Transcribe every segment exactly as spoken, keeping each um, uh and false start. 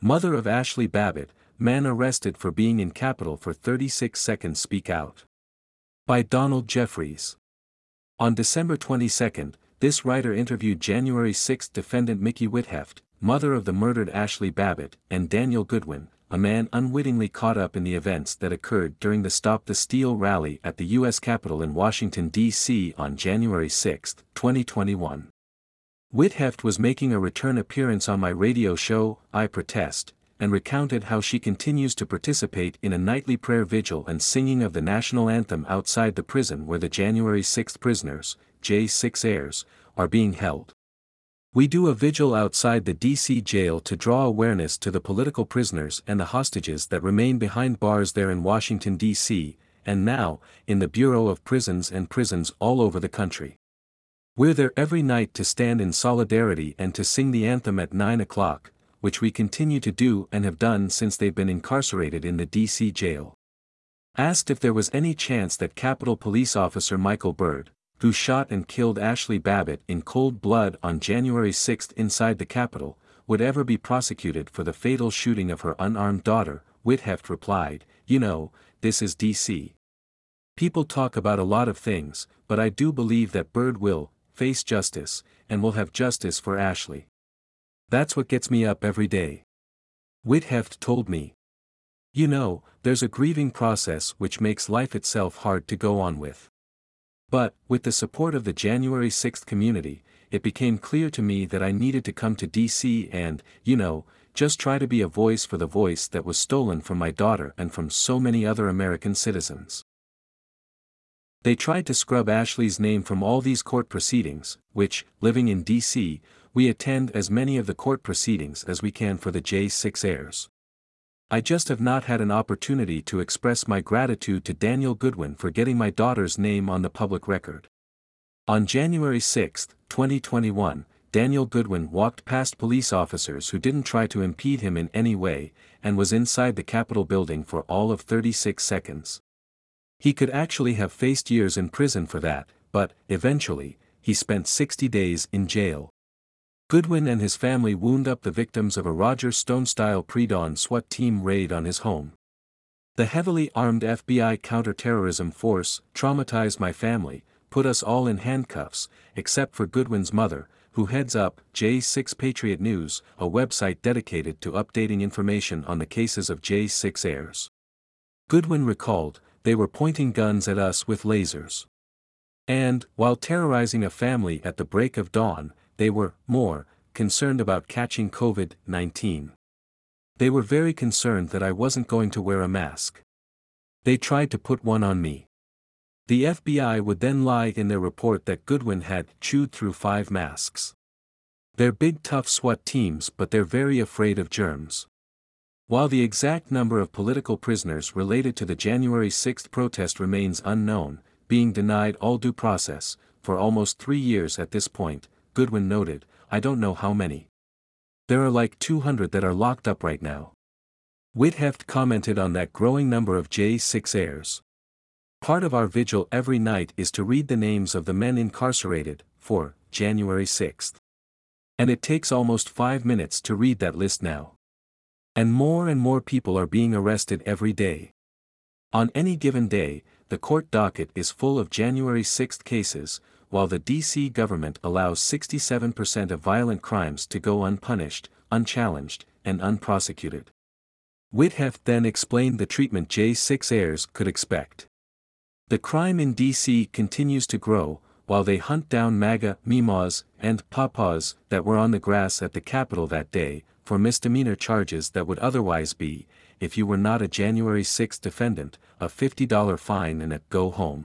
Mother of Ashley Babbitt, man arrested for being in Capitol for thirty-six seconds speak out. By Donald Jeffries. On December twenty-second, this writer interviewed January sixth defendant Mickey Whitheft, mother of the murdered Ashley Babbitt, and Daniel Goodwin, a man unwittingly caught up in the events that occurred during the Stop the Steal rally at the U S Capitol in Washington, D C on January sixth, twenty twenty-one. Whitheft was making a return appearance on my radio show, I Protest, and recounted how she continues to participate in a nightly prayer vigil and singing of the national anthem outside the prison where the January sixth prisoners, J six heirs, are being held. We do a vigil outside the D C jail to draw awareness to the political prisoners and the hostages that remain behind bars there in Washington, D C, and now, in the Bureau of Prisons and prisons all over the country. We're there every night to stand in solidarity and to sing the anthem at nine o'clock, which we continue to do and have done since they've been incarcerated in the D C jail. Asked if there was any chance that Capitol Police Officer Michael Byrd, who shot and killed Ashley Babbitt in cold blood on January sixth inside the Capitol, would ever be prosecuted for the fatal shooting of her unarmed daughter, Whitheft replied, "You know, this is D C. People talk about a lot of things, but I do believe that Byrd will face justice, and will have justice for Ashley. That's what gets me up every day." Whitheft told me. You know, there's a grieving process which makes life itself hard to go on with. But, with the support of the January sixth community, it became clear to me that I needed to come to D C and, you know, just try to be a voice for the voice that was stolen from my daughter and from so many other American citizens. They tried to scrub Ashley's name from all these court proceedings, which, living in D C, we attend as many of the court proceedings as we can for the J six heirs. I just have not had an opportunity to express my gratitude to Daniel Goodwin for getting my daughter's name on the public record. On January sixth, twenty twenty-one, Daniel Goodwin walked past police officers who didn't try to impede him in any way, and was inside the Capitol building for all of thirty-six seconds. He could actually have faced years in prison for that, but, eventually, he spent sixty days in jail. Goodwin and his family wound up the victims of a Roger Stone-style pre-dawn SWAT team raid on his home. The heavily armed F B I counterterrorism force traumatized my family, put us all in handcuffs, except for Goodwin's mother, who heads up J six Patriot News, a website dedicated to updating information on the cases of J six heirs. Goodwin recalled, they were pointing guns at us with lasers. And, while terrorizing a family at the break of dawn, they were, more, concerned about catching COVID nineteen. They were very concerned that I wasn't going to wear a mask. They tried to put one on me. The F B I would then lie in their report that Goodwin had chewed through five masks. They're big tough SWAT teams, but they're very afraid of germs. While the exact number of political prisoners related to the January sixth protest remains unknown, being denied all due process, for almost three years at this point, Goodwin noted, I don't know how many. There are like two hundred that are locked up right now. Whitheft commented on that growing number of J six heirs. Part of our vigil every night is to read the names of the men incarcerated, for January sixth. And it takes almost five minutes to read that list now. And more and more people are being arrested every day. On any given day, the court docket is full of January sixth cases, while the D C government allows sixty-seven percent of violent crimes to go unpunished, unchallenged, and unprosecuted. Whitheft then explained the treatment J six heirs could expect. The crime in D C continues to grow, while they hunt down MAGA, Meemaws, and Papaws that were on the grass at the Capitol that day, for misdemeanor charges that would otherwise be, if you were not a January sixth defendant, a fifty dollar fine and a go home.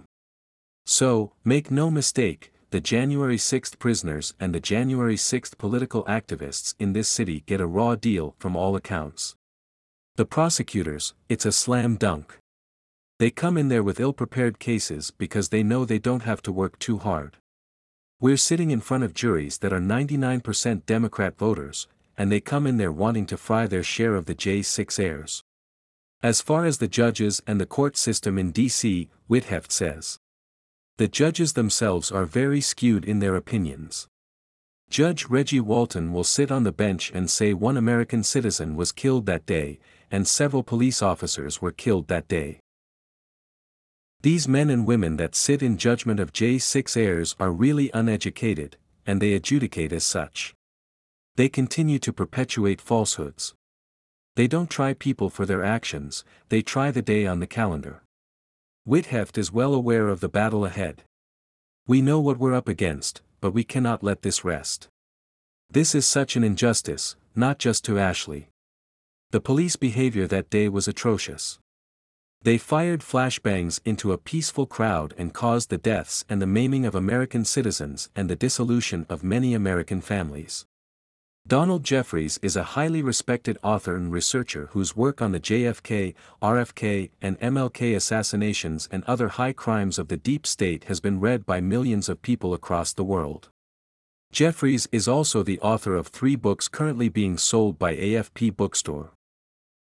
So, make no mistake, the January sixth prisoners and the January sixth political activists in this city get a raw deal from all accounts. The prosecutors, it's a slam dunk. They come in there with ill-prepared cases because they know they don't have to work too hard. We're sitting in front of juries that are ninety-nine percent Democrat voters, and they come in there wanting to fry their share of the J six heirs. As far as the judges and the court system in D C, Whitheft says, the judges themselves are very skewed in their opinions. Judge Reggie Walton will sit on the bench and say one American citizen was killed that day, and several police officers were killed that day. These men and women that sit in judgment of J six heirs are really uneducated, and they adjudicate as such. They continue to perpetuate falsehoods. They don't try people for their actions, they try the day on the calendar. Whitheft is well aware of the battle ahead. We know what we're up against, but we cannot let this rest. This is such an injustice, not just to Ashley. The police behavior that day was atrocious. They fired flashbangs into a peaceful crowd and caused the deaths and the maiming of American citizens and the dissolution of many American families. Donald Jeffries is a highly respected author and researcher whose work on the J F K, R F K, and M L K assassinations and other high crimes of the deep state has been read by millions of people across the world. Jeffries is also the author of three books currently being sold by A F P Bookstore.